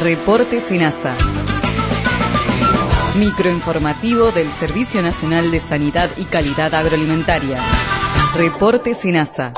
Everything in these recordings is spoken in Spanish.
Reporte SENASA. Microinformativo del Servicio Nacional de Sanidad y Calidad Agroalimentaria. Reporte SENASA.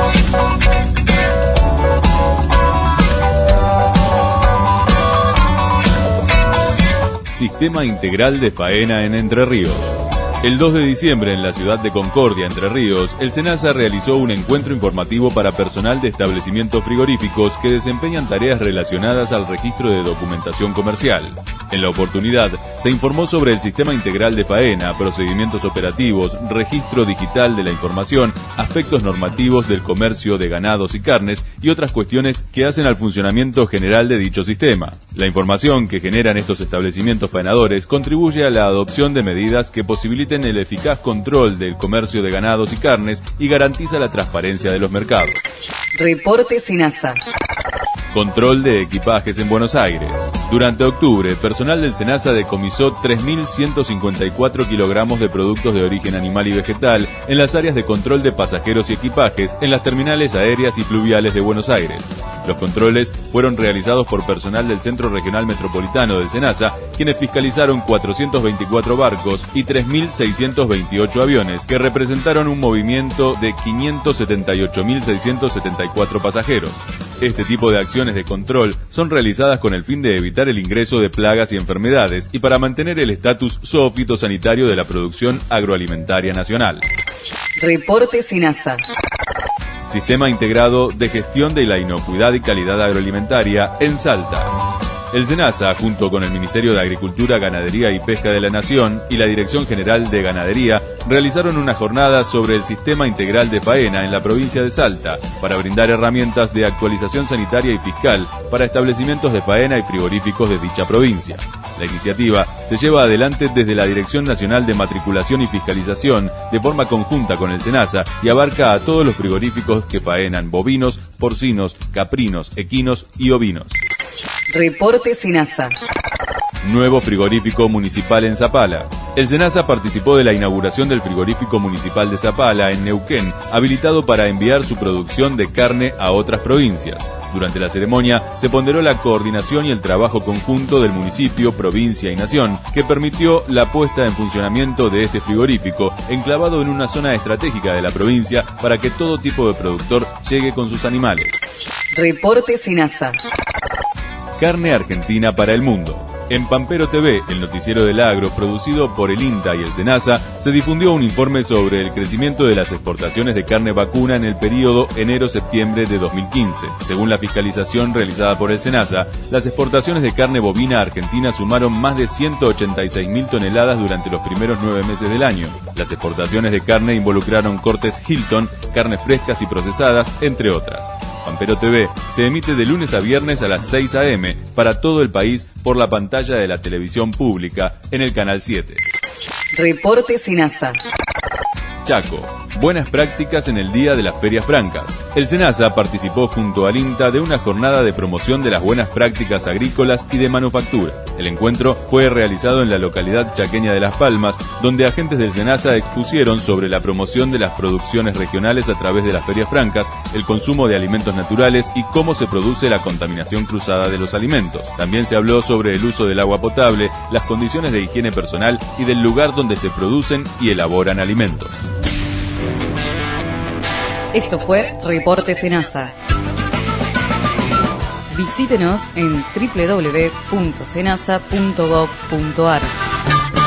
Sistema Integral de Faena en Entre Ríos. El 2 de diciembre en la ciudad de Concordia, Entre Ríos, el SENASA realizó un encuentro informativo para personal de establecimientos frigoríficos que desempeñan tareas relacionadas al registro de documentación comercial. En la oportunidad, se informó sobre el Sistema Integral de Faena, procedimientos operativos, registro digital de la información, aspectos normativos del comercio de ganados y carnes y otras cuestiones que hacen al funcionamiento general de dicho sistema. La información que generan estos establecimientos faenadores contribuye a la adopción de medidas que posibilitan el eficaz control del comercio de ganados y carnes y garantiza la transparencia de los mercados. Reporte SENASA. Control de equipajes en Buenos Aires. Durante octubre, personal del SENASA decomisó 3.154 kilogramos de productos de origen animal y vegetal en las áreas de control de pasajeros y equipajes en las terminales aéreas y fluviales de Buenos Aires. Los controles fueron realizados por personal del Centro Regional Metropolitano del SENASA, quienes fiscalizaron 424 barcos y 3.628 aviones, que representaron un movimiento de 578.674 pasajeros. Este tipo de acciones de control son realizadas con el fin de evitar el ingreso de plagas y enfermedades y para mantener el estatus zoofitosanitario de la producción agroalimentaria nacional. Reporte SENASA. Sistema Integrado de Gestión de la Inocuidad y Calidad Agroalimentaria en Salta. El SENASA, junto con el Ministerio de Agricultura, Ganadería y Pesca de la Nación y la Dirección General de Ganadería, realizaron una jornada sobre el Sistema Integral de Faena en la provincia de Salta para brindar herramientas de actualización sanitaria y fiscal para establecimientos de faena y frigoríficos de dicha provincia. La iniciativa se lleva adelante desde la Dirección Nacional de Matriculación y Fiscalización de forma conjunta con el SENASA y abarca a todos los frigoríficos que faenan bovinos, porcinos, caprinos, equinos y ovinos. Reporte SENASA. Nuevo frigorífico municipal en Zapala. El SENASA participó de la inauguración del frigorífico municipal de Zapala, en Neuquén, habilitado para enviar su producción de carne a otras provincias. Durante la ceremonia se ponderó la coordinación y el trabajo conjunto del municipio, provincia y nación, que permitió la puesta en funcionamiento de este frigorífico, enclavado en una zona estratégica de la provincia para que todo tipo de productor llegue con sus animales. Reporte SENASA. Carne argentina para el mundo. En Pampero TV, el noticiero del agro producido por el INTA y el SENASA, se difundió un informe sobre el crecimiento de las exportaciones de carne vacuna en el periodo enero-septiembre de 2015. Según la fiscalización realizada por el SENASA, las exportaciones de carne bovina argentina sumaron más de 186.000 toneladas durante los primeros 9 meses del año. Las exportaciones de carne involucraron cortes Hilton, carnes frescas y procesadas, entre otras. Pampero TV se emite de lunes a viernes a las 6 a.m. para todo el país por la pantalla de la televisión pública en el Canal 7. Reporte SENASA. Chaco. Buenas prácticas en el Día de las Ferias Francas. El SENASA participó junto al INTA de una jornada de promoción de las buenas prácticas agrícolas y de manufactura. El encuentro fue realizado en la localidad chaqueña de Las Palmas, donde agentes del SENASA expusieron sobre la promoción de las producciones regionales a través de las ferias francas, el consumo de alimentos naturales y cómo se produce la contaminación cruzada de los alimentos. También se habló sobre el uso del agua potable, las condiciones de higiene personal y del lugar donde se producen y elaboran alimentos. Esto fue Reporte SENASA. Visítenos en www.senasa.gov.ar.